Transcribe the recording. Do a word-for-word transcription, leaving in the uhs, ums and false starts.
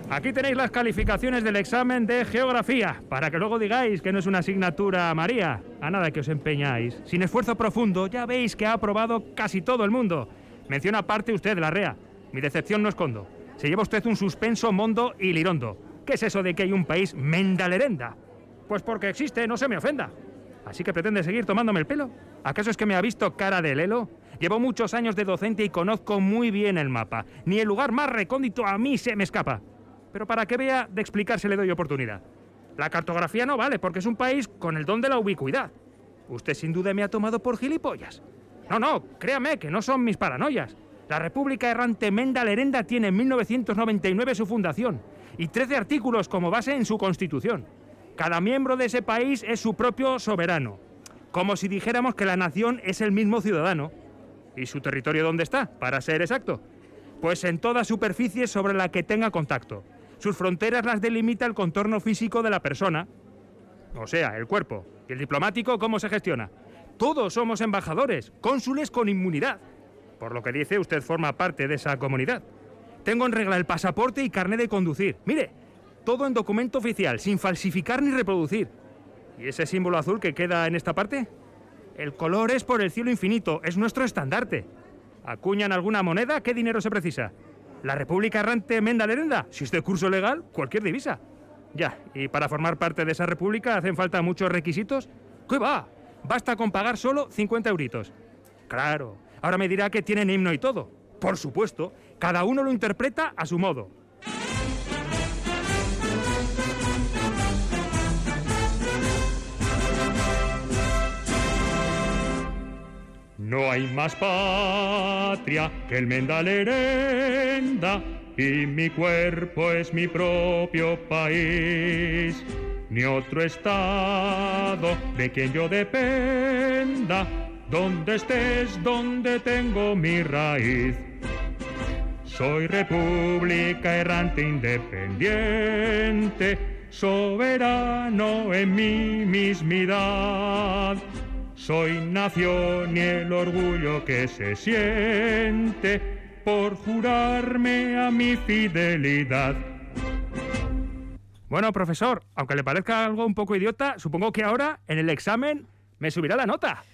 Aquí tenéis las calificaciones del examen de geografía, para que luego digáis que no es una asignatura María. A nada que os empeñáis. Sin esfuerzo profundo, ya veis que ha aprobado casi todo el mundo. Menciona aparte usted la R E A. Mi decepción no escondo. Se lleva usted un suspenso mondo y lirondo. ¿Qué es eso de que hay un país mendalerenda? Pues porque existe, no se me ofenda. ¿Así que pretende seguir tomándome el pelo? ¿Acaso es que me ha visto cara de lelo? Llevo muchos años de docente y conozco muy bien el mapa. Ni el lugar más recóndito a mí se me escapa. Pero para que vea, de explicarse le doy oportunidad. La cartografía no vale, porque es un país con el don de la ubicuidad. Usted sin duda me ha tomado por gilipollas. No, no, créame que no son mis paranoias. La República Errante Mendalerenda tiene en mil novecientos noventa y nueve su fundación y trece artículos como base en su constitución. Cada miembro de ese país es su propio soberano. Como si dijéramos que la nación es el mismo ciudadano. ¿Y su territorio dónde está, para ser exacto? Pues en toda superficie sobre la que tenga contacto. Sus fronteras las delimita el contorno físico de la persona, o sea, el cuerpo. ¿Y el diplomático cómo se gestiona? Todos somos embajadores, cónsules con inmunidad. Por lo que dice, usted forma parte de esa comunidad. Tengo en regla el pasaporte y carné de conducir. Mire, todo en documento oficial, sin falsificar ni reproducir. ¿Y ese símbolo azul que queda en esta parte? El color es por el cielo infinito, es nuestro estandarte. ¿Acuñan alguna moneda? ¿Qué dinero se precisa? ¿La República Errante Mendalerenda? Si es de curso legal, cualquier divisa. Ya, ¿y para formar parte de esa república hacen falta muchos requisitos? ¿Qué va? Basta con pagar solo cincuenta euritos. Claro, ahora me dirá que tienen himno y todo. Por supuesto, cada uno lo interpreta a su modo. No hay más patria que el Mendalerenda, y mi cuerpo es mi propio país. Ni otro estado de quien yo dependa, donde estés, donde tengo mi raíz. Soy república errante independiente, soberano en mi mismidad. Soy nación y el orgullo que se siente por jurarme a mi fidelidad. Bueno, profesor, aunque le parezca algo un poco idiota, supongo que ahora, en el examen, me subirá la nota.